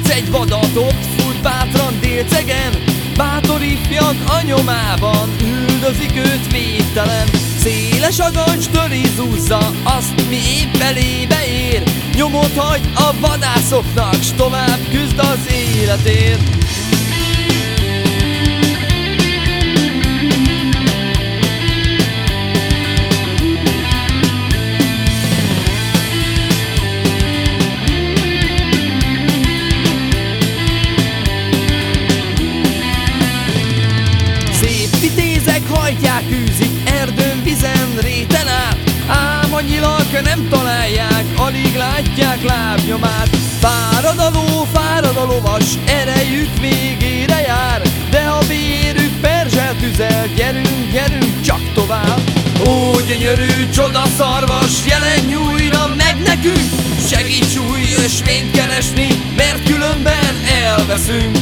Látsz egy vadatot, fut bátran délcegen, bátor ifjak a nyomában, üldözik őt végtelen. Széles a gancs töri zúzza azt, mi épp elébe ér. Nyomot hagy a vadászoknak, s tovább küzd az életért. Hajtják, űzik, erdőn, vizen, réten át, ám a nyilak nem találják, alig látják lábnyomát. Fárad a ló, fárad a lovas, erejük végére jár, de a vérük perzselt üzel, gyerünk, gyerünk csak tovább. Ó, gyönyörű csodaszarvas, jelenj újra meg nekünk, segíts új ösvényt keresni, mert különben elveszünk.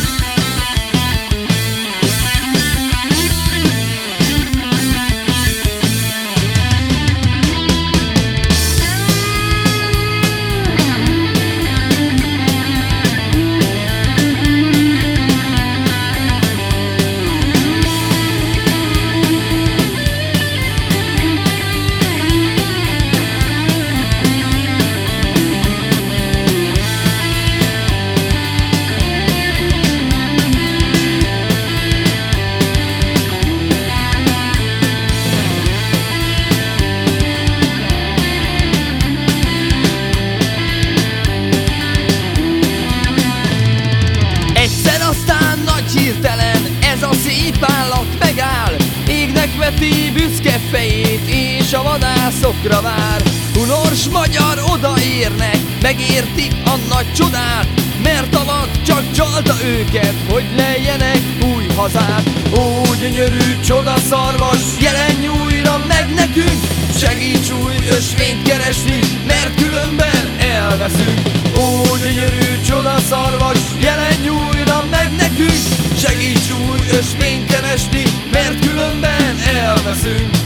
Ez a szép állat megáll, égnek veti büszke fejét, és a vadászokra vár. Unors magyar odaérnek, megértik a nagy csodát, mert a vad csak csalta őket, hogy lejjenek új hazát. Ó, gyönyörű csodaszarvas, jelenj újra meg nekünk, segíts új ösvényt keresni, mert különben elveszünk. Ó, gyönyörű csodaszarvas, jelenj újra meg nekünk, segíts új ösvényt keresni, mert különben elveszünk.